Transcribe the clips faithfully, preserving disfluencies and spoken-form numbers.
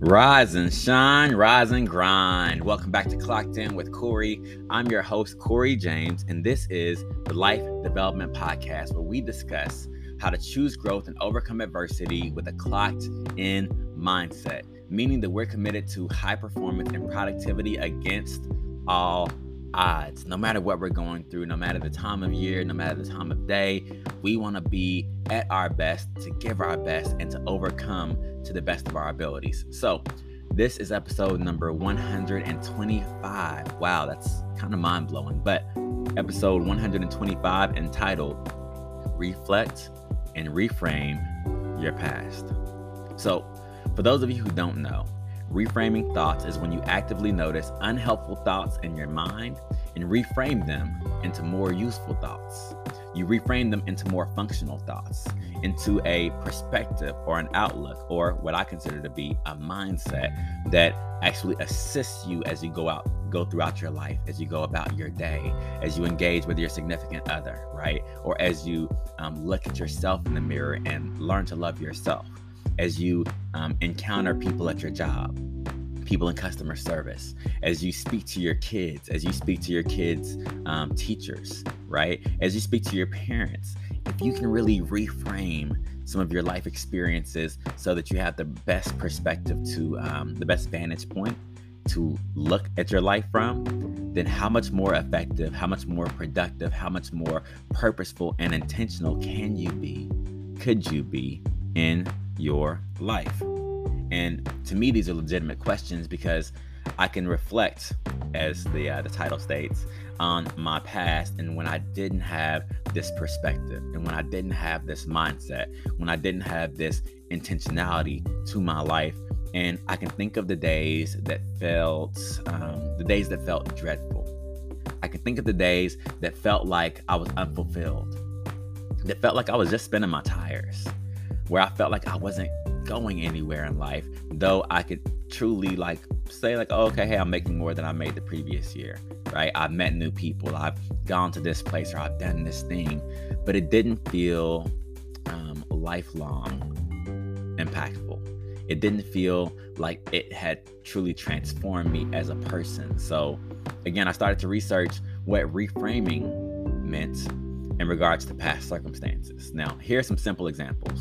Rise and shine, rise and grind. Welcome back to Clocked In with Corey. I'm your host, Corey James, and this is the Life Development Podcast, where we discuss how to choose growth and overcome adversity with a clocked in mindset, meaning that we're committed to high performance and productivity against all odds. No matter what we're going through, no matter the time of year, no matter the time of day, we want to be at our best, to give our best, and to overcome to the best of our abilities. So this is episode number one hundred twenty-five. Wow, that's kind of mind-blowing, but episode one hundred twenty-five, entitled Reflect and Reframe Your Past. So for those of you who don't know, reframing thoughts is when you actively notice unhelpful thoughts in your mind and reframe them into more useful thoughts. You reframe them into more functional thoughts, into a perspective or an outlook, or what I consider to be a mindset that actually assists you as you go out, go throughout your life, as you go about your day, as you engage with your significant other, right? Or as you um, look at yourself in the mirror and learn to love yourself, as you um, encounter people at your job, people in customer service, as you speak to your kids, as you speak to your kids' um, teachers, right? As you speak to your parents. If you can really reframe some of your life experiences so that you have the best perspective to um, the best vantage point to look at your life from, then how much more effective, how much more productive, how much more purposeful and intentional can you be, could you be in your life? And to me, these are legitimate questions because I can reflect, as the uh, the title states, on my past and when I didn't have this perspective and when I didn't have this mindset, when I didn't have this intentionality to my life. And I can think of the days that felt, um, the days that felt dreadful. I can think of the days that felt like I was unfulfilled, that felt like I was just spinning my tires, where I felt like I wasn't going anywhere in life, though I could truly like say like, oh, okay, hey, I'm making more than I made the previous year, right? I've met new people, I've gone to this place, or I've done this thing, but it didn't feel um, lifelong impactful. It didn't feel like it had truly transformed me as a person. So again, I started to research what reframing meant in regards to past circumstances. Now, here are some simple examples.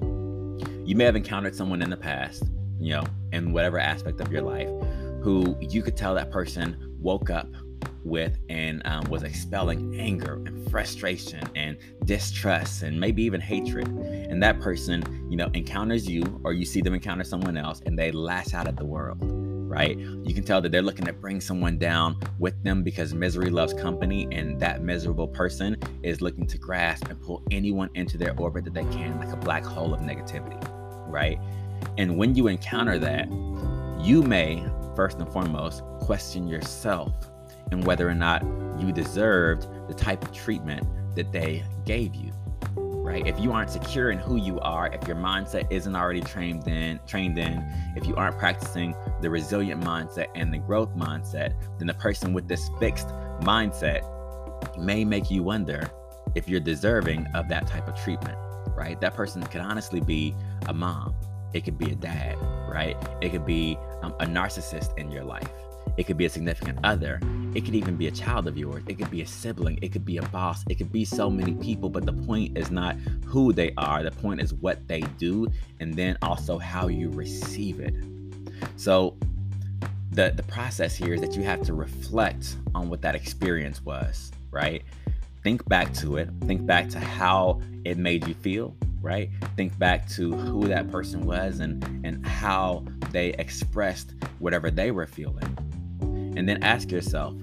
You may have encountered someone in the past, you know, in whatever aspect of your life, who you could tell that person woke up with and um, was expelling anger and frustration and distrust and maybe even hatred. And that person, you know, encounters you, or you see them encounter someone else, and they lash out at the world, right? You can tell that they're looking to bring someone down with them because misery loves company, and that miserable person is looking to grasp and pull anyone into their orbit that they can, like a black hole of negativity, right? And when you encounter that, you may, first and foremost, question yourself and whether or not you deserved the type of treatment that they gave you, right? If you aren't secure in who you are, if your mindset isn't already trained in, trained in, if you aren't practicing the resilient mindset and the growth mindset, then the person with this fixed mindset may make you wonder if you're deserving of that type of treatment, right? That person could honestly be a mom. It could be a dad, right? It could be um, a narcissist in your life. It could be a significant other. It could even be a child of yours. It could be a sibling. It could be a boss. It could be so many people, but the point is not who they are. The point is what they do, and then also how you receive it. So the, the process here is that you have to reflect on what that experience was, right? Think back to it. Think back to how it made you feel, right? Think back to who that person was and, and how they expressed whatever they were feeling. And then ask yourself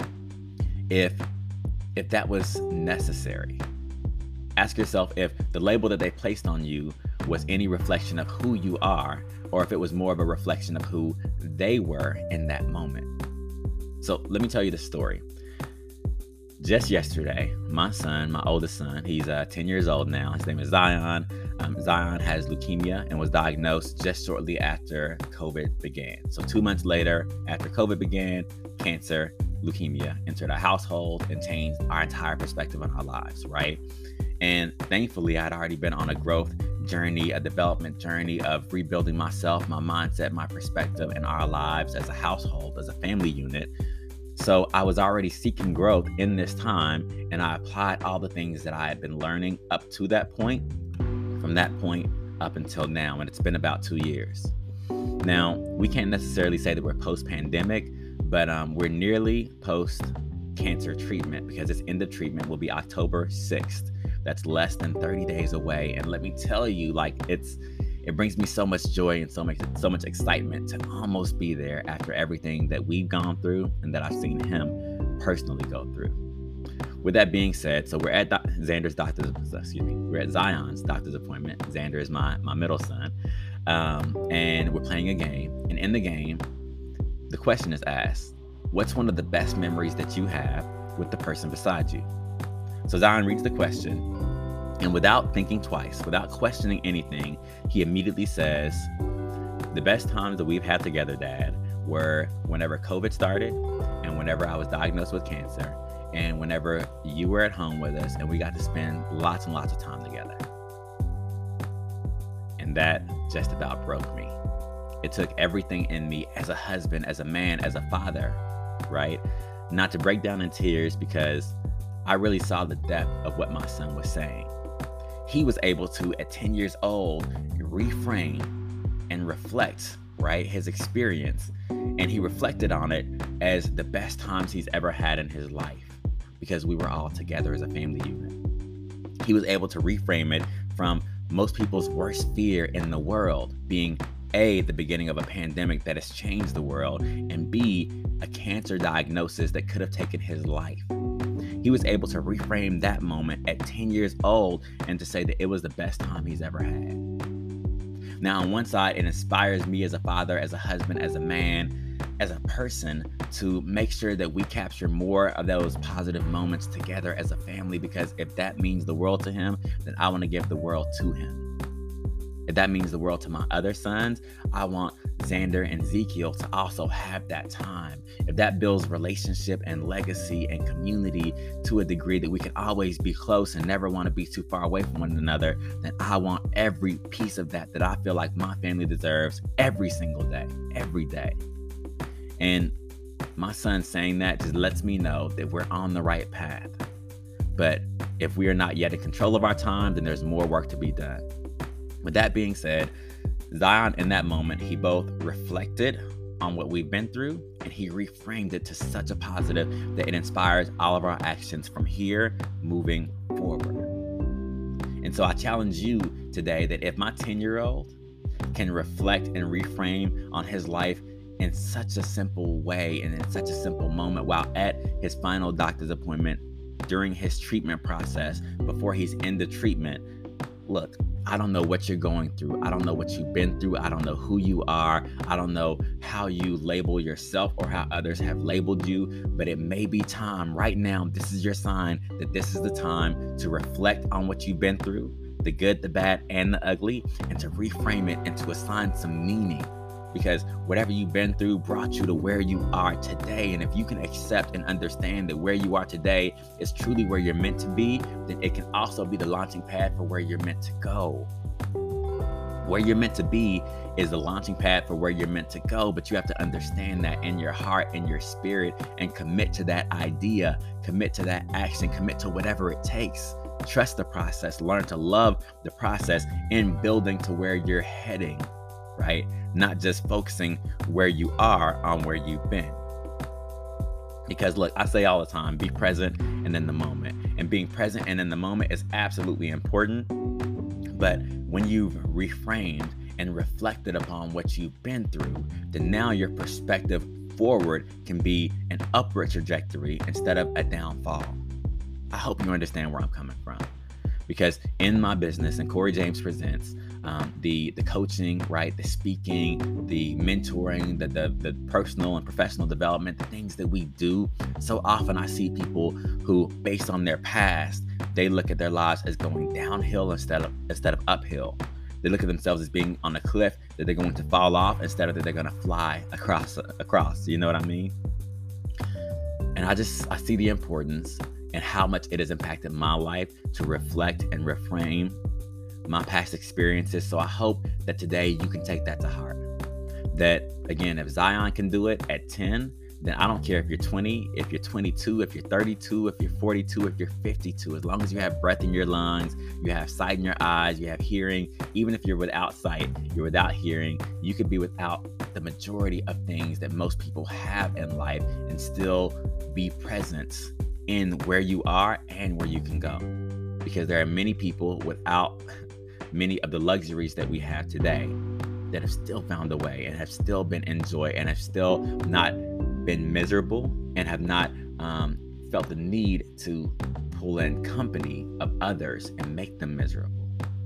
if if that was necessary. Ask yourself if the label that they placed on you was any reflection of who you are, or if it was more of a reflection of who they were in that moment. So let me tell you the story. Just yesterday, my son, my oldest son, he's uh, ten years old now. His name is Zion. Um, Zion has leukemia and was diagnosed just shortly after COVID began. So two months later, after COVID began, cancer, leukemia entered our household and changed our entire perspective on our lives, right? And thankfully, I'd already been on a growth journey, a development journey of rebuilding myself, my mindset, my perspective, and our lives as a household, as a family unit. So I was already seeking growth in this time, and I applied all the things that I had been learning up to that point, from that point up until now, and it's been about two years. Now, we can't necessarily say that we're post-pandemic, but um, we're nearly post-cancer treatment, because its end of treatment will be October sixth. That's less than thirty days away. And let me tell you, like, it's it brings me so much joy and so much so much excitement to almost be there after everything that we've gone through and that I've seen him personally go through. With that being said, so we're at Do- Xander's doctor's, excuse me, we're at Zion's doctor's appointment. Xander is my my middle son, um, and we're playing a game. And in the game, the question is asked: what's one of the best memories that you have with the person beside you? So Zion reads the question, and without thinking twice, without questioning anything, he immediately says, "The best times that we've had together, Dad, were whenever COVID started, and whenever I was diagnosed with cancer, and whenever you were at home with us, and we got to spend lots and lots of time together." And that just about broke me. It took everything in me as a husband, as a man, as a father, right? Not to break down in tears, because I really saw the depth of what my son was saying. He was able to, at ten years old, reframe and reflect, right, his experience. And he reflected on it as the best times he's ever had in his life, because we were all together as a family unit. He was able to reframe it from most people's worst fear in the world being A, the beginning of a pandemic that has changed the world, and B, a cancer diagnosis that could have taken his life. He was able to reframe that moment at ten years old and to say that it was the best time he's ever had. Now, on one side, it inspires me as a father, as a husband, as a man, as a person, to make sure that we capture more of those positive moments together as a family, because if that means the world to him, then I want to give the world to him. If that means the world to my other sons, I want Xander and Ezekiel to also have that time. If that builds relationship and legacy and community to a degree that we can always be close and never want to be too far away from one another, then I want every piece of that that I feel like my family deserves every single day, every day. And my son saying that just lets me know that we're on the right path. But if we are not yet in control of our time, then there's more work to be done. With that being said, Zion, in that moment, he both reflected on what we've been through, and he reframed it to such a positive that it inspires all of our actions from here moving forward. And so I challenge you today that if my ten-year-old can reflect and reframe on his life in such a simple way and in such a simple moment while at his final doctor's appointment, during his treatment process, before he's in the treatment, look, I don't know what you're going through. I don't know what you've been through. I don't know who you are. I don't know how you label yourself or how others have labeled you, but it may be time right now. This is your sign that this is the time to reflect on what you've been through, the good, the bad, and the ugly, and to reframe it and to assign some meaning. Because whatever you've been through brought you to where you are today. And if you can accept and understand that where you are today is truly where you're meant to be, then it can also be the launching pad for where you're meant to go. Where you're meant to be is the launching pad for where you're meant to go, but you have to understand that in your heart and your spirit and commit to that idea, commit to that action, commit to whatever it takes. Trust the process, learn to love the process in building to where you're heading. Right? Not just focusing where you are on where you've been. Because look, I say all the time, be present and in the moment. And being present and in the moment is absolutely important. But when you've reframed and reflected upon what you've been through, then now your perspective forward can be an upward trajectory instead of a downfall. I hope you understand where I'm coming from. Because in my business, and Corey James Presents, um, the the coaching, right, the speaking, the mentoring, the, the the personal and professional development, the things that we do, so often I see people who, based on their past, they look at their lives as going downhill instead of instead of uphill. They look at themselves as being on a cliff that they're going to fall off instead of that they're going to fly across across. You know what I mean? And I just I see the importance and how much it has impacted my life to reflect and reframe my past experiences. So I hope that today you can take that to heart. That, again, if Zion can do it at ten, then I don't care if you're twenty, if you're twenty-two, if you're thirty-two, if you're forty-two, if you're fifty-two. As long as you have breath in your lungs, you have sight in your eyes, you have hearing. Even if you're without sight, you're without hearing, you could be without the majority of things that most people have in life and still be present in where you are and where you can go. Because there are many people without many of the luxuries that we have today that have still found a way and have still been enjoyed and have still not been miserable and have not um, felt the need to pull in company of others and make them miserable.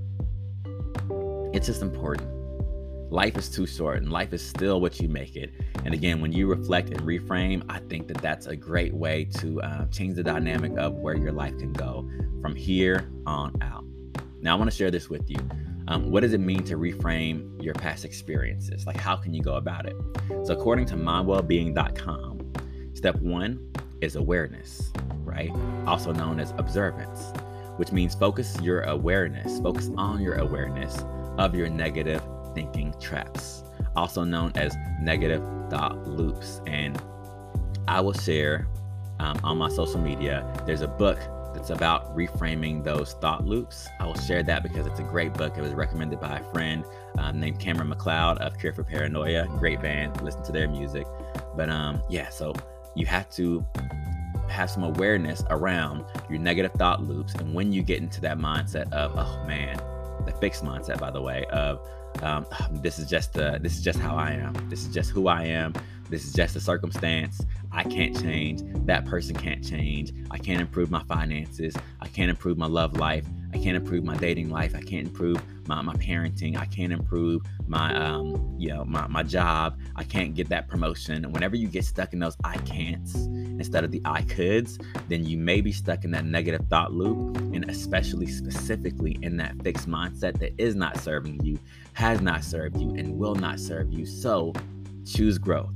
It's just important. Life is too short and life is still what you make it. And again, when you reflect and reframe, I think that that's a great way to uh, change the dynamic of where your life can go from here on out. Now, I want to share this with you. Um, what does it mean to reframe your past experiences? Like, how can you go about it? So according to my wellbeing dot com, step one is awareness, right? Also known as observance, which means focus your awareness, focus on your awareness of your negative thinking traps, also known as negative thought loops. And I will share um, on my social media, there's a book that's about reframing those thought loops. I will share that because it's a great book. It was recommended by a friend um, named Cameron McLeod of Cure for Paranoia. Great band. Listen to their music. But um, yeah, so you have to have some awareness around your negative thought loops. And when you get into that mindset of, oh man, the fixed mindset, by the way, of um, this is just the, this is just how I am. This is just who I am. This is just a circumstance. I can't change. That person can't change. I can't improve my finances. I can't improve my love life. I can't improve my dating life. I can't improve my, my parenting. I can't improve my um you know my, my job. I can't get that promotion. And whenever you get stuck in those I can'ts instead of the I coulds, then you may be stuck in that negative thought loop, and especially specifically in that fixed mindset that is not serving you, has not served you, and will not serve you. So choose growth.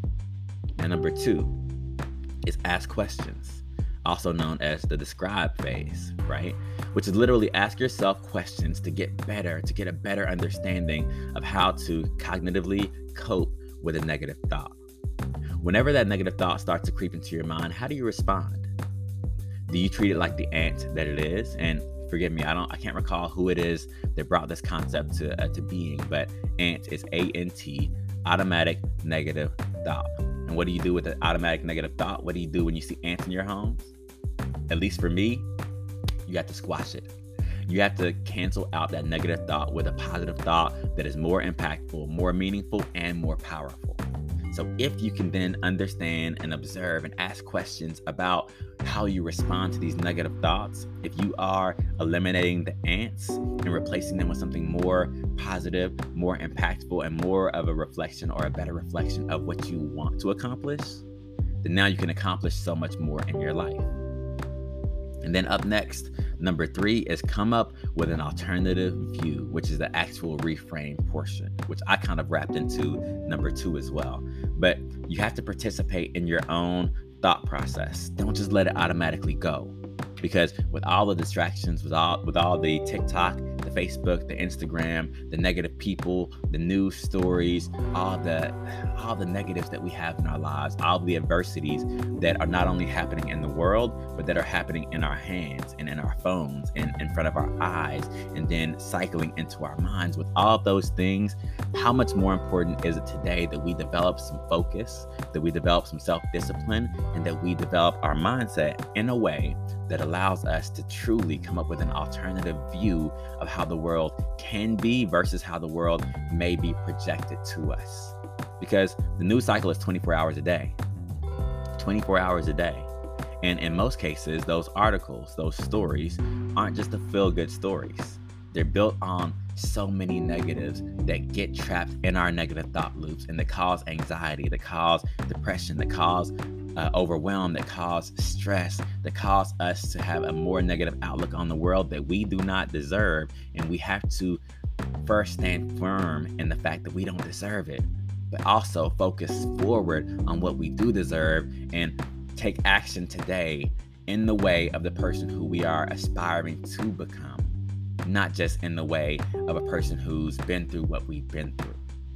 And number two is ask questions, also known as the describe phase, right? Which is literally ask yourself questions to get better, to get a better understanding of how to cognitively cope with a negative thought. Whenever that negative thought starts to creep into your mind, how do you respond? Do you treat it like the ant that it is? And forgive me, I don't, I can't recall who it is that brought this concept to uh, to being, but ant is A N T, automatic negative thought. And what do you do with an automatic negative thought? What do you do when you see ants in your homes? At least for me, you have to squash it. You have to cancel out that negative thought with a positive thought that is more impactful, more meaningful, and more powerful. So if you can then understand and observe and ask questions about how you respond to these negative thoughts, if you are eliminating the ants and replacing them with something more positive, more impactful, and more of a reflection or a better reflection of what you want to accomplish, then now you can accomplish so much more in your life. And then up next, number three is come up with an alternative view, which is the actual reframe portion, which I kind of wrapped into number two as well. But you have to participate in your own thought process. Don't just let it automatically go. Because with all the distractions, with all with all the TikTok, the Facebook, the Instagram, the negative people, the news stories, all the all the negatives that we have in our lives, all the adversities that are not only happening in the world, but that are happening in our hands and in our phones and in front of our eyes, and then cycling into our minds. With all of those things, how much more important is it today that we develop some focus, that we develop some self-discipline, and that we develop our mindset in a way that allows us to truly come up with an alternative view of how the world can be versus how the world may be projected to us. Because the news cycle is twenty-four hours a day. twenty-four hours a day. And in most cases, those articles, those stories aren't just the feel-good stories. They're built on so many negatives that get trapped in our negative thought loops and that cause anxiety, that cause depression, that cause Uh, overwhelmed, that cause stress, that cause us to have a more negative outlook on the world that we do not deserve. And we have to first stand firm in the fact that we don't deserve it, but also focus forward on what we do deserve and take action today in the way of the person who we are aspiring to become. not just in the way of a person who's been through what we've been through.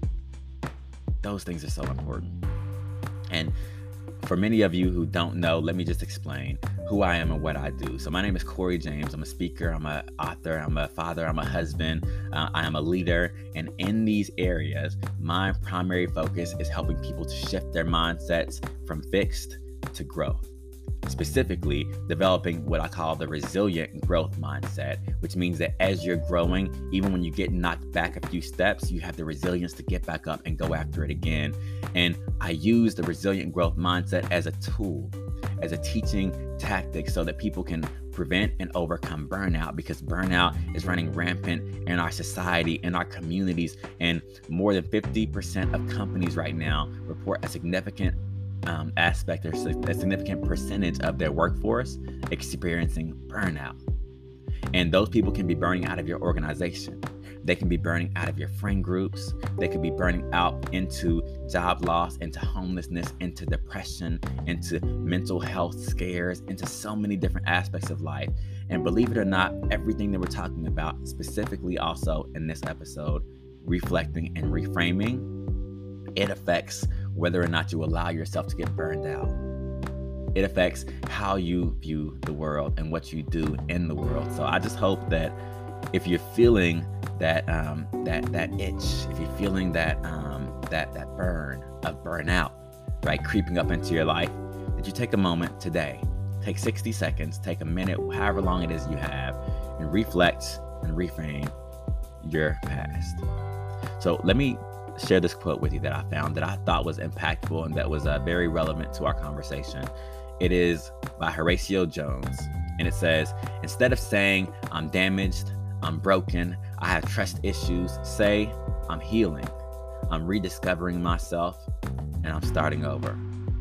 Those things are so important. And for many of you who don't know, let me just explain who I am and what I do. So my name is Corey James. I'm a speaker, I'm an author, I'm a father, I'm a husband, uh, I am a leader. And in these areas, my primary focus is helping people to shift their mindsets from fixed to growth. Specifically, developing what I call the resilient growth mindset, which means that as you're growing, even when you get knocked back a few steps, you have the resilience to get back up and go after it again. And I use the resilient growth mindset as a tool, as a teaching tactic, so that people can prevent and overcome burnout, because burnout is running rampant in our society, in our communities, and more than fifty percent of companies right now report a significant Um, aspect or a significant percentage of their workforce experiencing burnout. And those people can be burning out of your organization. They can be burning out of your friend groups. They could be burning out into job loss, into homelessness, into depression, into mental health scares, into so many different aspects of life. And believe it or not, everything that we're talking about, specifically also in this episode, reflecting and reframing, it affects whether or not you allow yourself to get burned out. It affects how you view the world and what you do in the world. So I just hope that if you're feeling that um, that that itch, if you're feeling that um, that that burn of burnout, right, creeping up into your life, that you take a moment today, take sixty seconds, take a minute, however long it is you have, and reflect and reframe your past. So let me share this quote with you that I found that I thought was impactful and that was uh, very relevant to our conversation. It is by Horatio Jones, and it says, "Instead of saying I'm damaged, I'm broken, I have trust issues, say I'm healing, I'm rediscovering myself, and I'm starting over."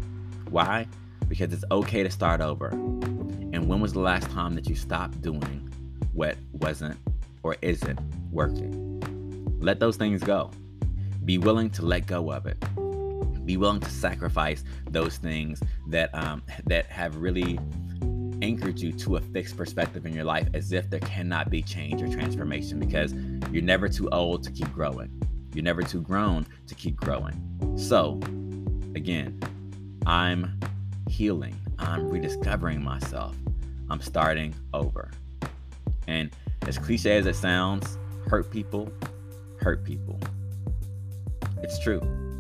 Why? Because it's okay to start over. And when was the last time that you stopped doing what wasn't or isn't working? Let those things go. Be willing to let go of it. Be willing to sacrifice those things that um, that have really anchored you to a fixed perspective in your life, as if there cannot be change or transformation, because you're never too old to keep growing. You're never too grown to keep growing. So, again, I'm healing. I'm rediscovering myself. I'm starting over. And as cliche as it sounds, hurt people hurt people. It's true.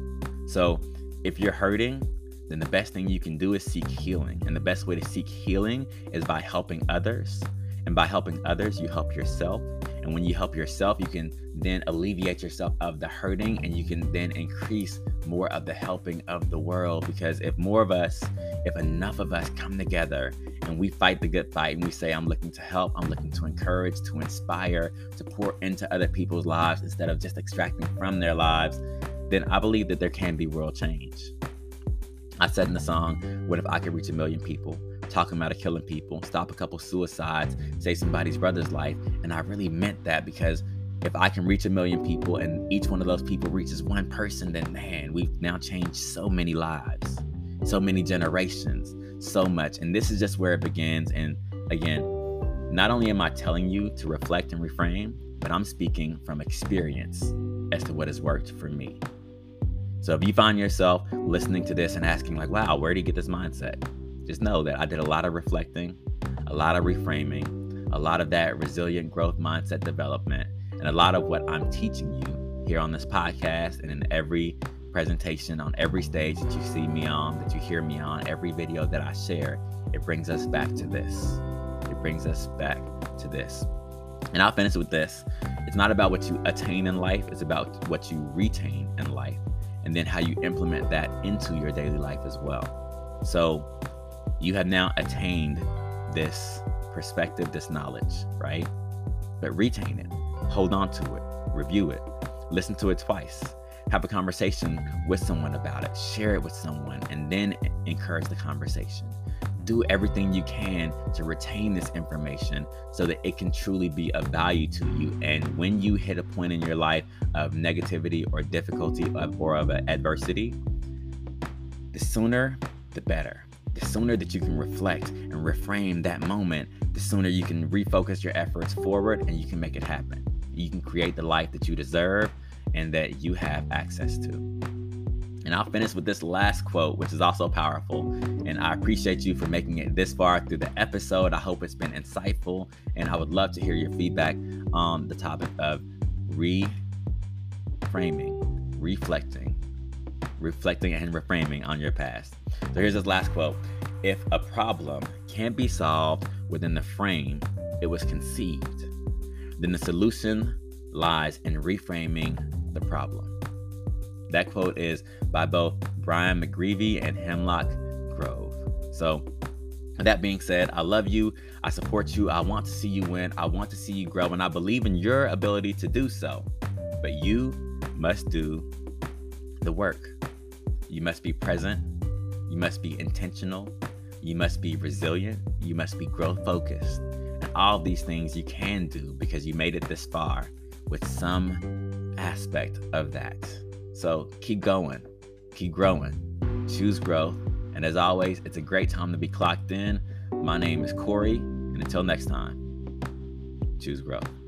So if you're hurting, then the best thing you can do is seek healing. And the best way to seek healing is by helping others. And by helping others, you help yourself. And when you help yourself, you can then alleviate yourself of the hurting, and you can then increase more of the helping of the world. Because if more of us, if enough of us come together and we fight the good fight and we say, I'm looking to help, I'm looking to encourage, to inspire, to pour into other people's lives instead of just extracting from their lives, then I believe that there can be world change. I said in the song, what if I could reach a million people? Talking about killing people, stop a couple suicides, save somebody's brother's life. And I really meant that, because if I can reach a million people and each one of those people reaches one person, then man, we've now changed so many lives, so many generations, so much. And this is just where it begins. And again, not only am I telling you to reflect and reframe, but I'm speaking from experience as to what has worked for me. So if you find yourself listening to this and asking like, wow, where did he get this mindset? Just know that I did a lot of reflecting, a lot of reframing, a lot of that resilient growth mindset development, and a lot of what I'm teaching you here on this podcast and in every presentation, on every stage that you see me on, that you hear me on, every video that I share, it brings us back to this. It brings us back to this. And I'll finish with this. It's not about what you attain in life. It's about what you retain in life, and then how you implement that into your daily life as well. So you have now attained this perspective, this knowledge, right? But retain it, hold on to it, review it, listen to it twice, have a conversation with someone about it, share it with someone, and then encourage the conversation. Do everything you can to retain this information so that it can truly be of value to you. And when you hit a point in your life of negativity or difficulty or of adversity, the sooner, the better. The sooner that you can reflect and reframe that moment the sooner you can refocus your efforts forward and you can make it happen. You can create the life that you deserve and that you have access to. And I'll finish with this last quote, which is also powerful. And I appreciate you for making it this far through the episode. I hope it's been insightful. And I would love to hear your feedback on the topic of reframing, reflecting, reflecting and reframing on your past. So here's this last quote. If a problem can't be solved within the frame it was conceived, then the solution lies in reframing the problem. That quote is by both Brian McGreevy and Hemlock Grove. So that being said, I love you. I support you. I want to see you win. I want to see you grow. And I believe in your ability to do so. But you must do the work. You must be present. You must be intentional. You must be resilient. You must be growth focused. And all these things you can do because you made it this far with some aspect of that. So keep going, keep growing, choose growth. And as always, it's a great time to be clocked in. My name is Corey, and until next time, choose growth.